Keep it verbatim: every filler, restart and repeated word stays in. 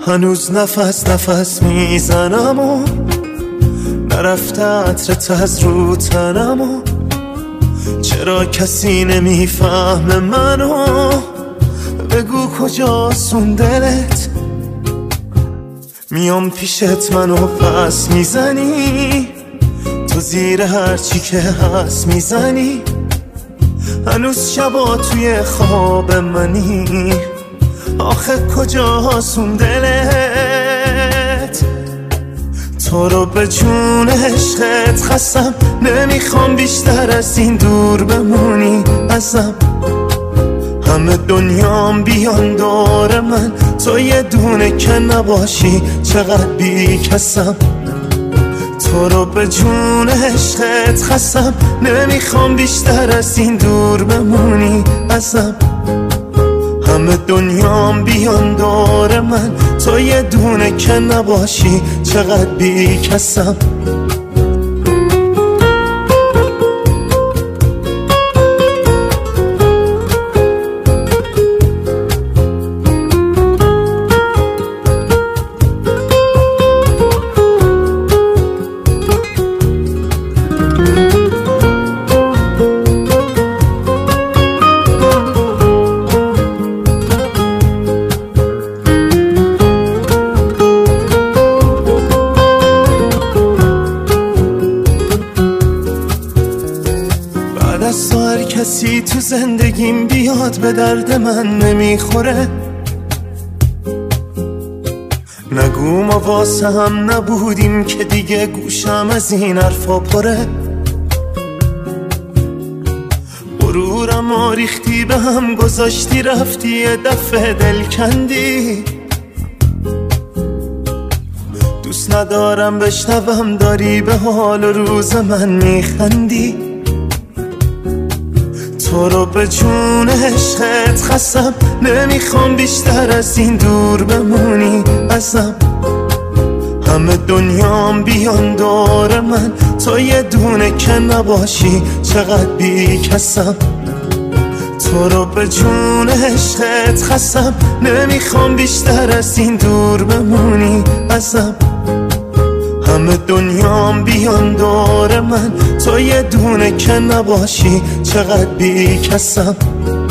هنوز نفس نفس میزنم و نرفته عطرت از رو تنم و چرا کسی نمیفهمه منو؟ بگو کجاست اون دلت؟ میام پیشت منو پس میزنی، تو زیر هرچی که هست میزنی. هنوز شبا توی خواب منی، آخه کجاست اون دلت؟ تو رو به جون عشقت خستم، نمیخوام بیشتر از این دور بمونی ازم. همه دنیام بیان دور من، تو یه دونه که نباشی چقدر بی کسم. تو رو به جون عشقت خستم، نمیخوام بیشتر از این دور بمونی ازم. همه دنیام بیان دور من، تو یه دونه که نباشی چقدر بی کسم. از تو هر کسی تو زندگیم بیاد به درد من نمیخوره. نگو ما واسه هم نبودیم که دیگه گوشم از این حرفا پره. غرورم و ریختی به هم گذاشتی، رفتی یه دفعه دل کندی. دوست ندارم بشنوم داری به حال و روز من میخندی. تو رو به جون عشقت خستم، نمیخوام بیشتر از این دور بمونی ازم. همه دنیام بیان دور من، تو یه دونه که نباشی چقدر بی کسم. تو رو به جون عشقت خستم، نمیخوام بیشتر از این دور بمونی ازم. همه دنیام بیان دور من، تو یه دونه که نباشی چقدر بی کسم.